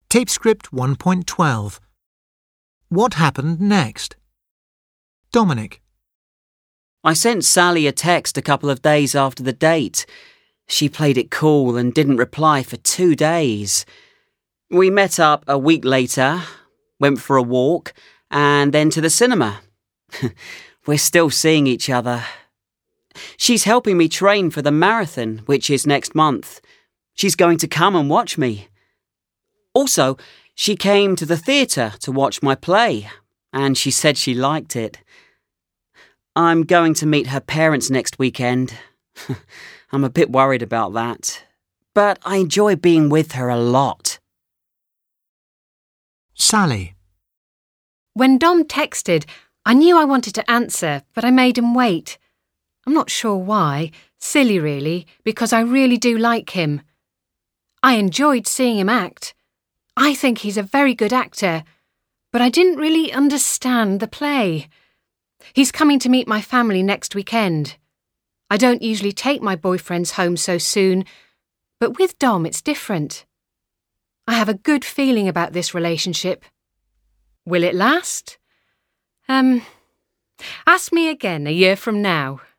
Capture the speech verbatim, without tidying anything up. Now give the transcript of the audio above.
Tape script one point twelve. What happened next? Dominic. I sent Sally a text a couple of days after the date. She played it cool and didn't reply for two days. We met up a week later, went for a walk, and then to the cinema. We're still seeing each other. She's helping me train for the marathon, which is next month. She's going to come and watch me. Also, she came to the theatre to watch my play, and she said she liked it. I'm going to meet her parents next weekend. I'm a bit worried about that, but I enjoy being with her a lot. Sally. When Dom texted, I knew I wanted to answer, but I made him wait. I'm not sure why. Silly, really, because I really do like him. I enjoyed seeing him act. I think he's a very good actor, but I didn't really understand the play. He's coming to meet my family next weekend. I don't usually take my boyfriends home so soon, but with Dom it's different. I have a good feeling about this relationship. Will it last? Um, ask me again a year from now.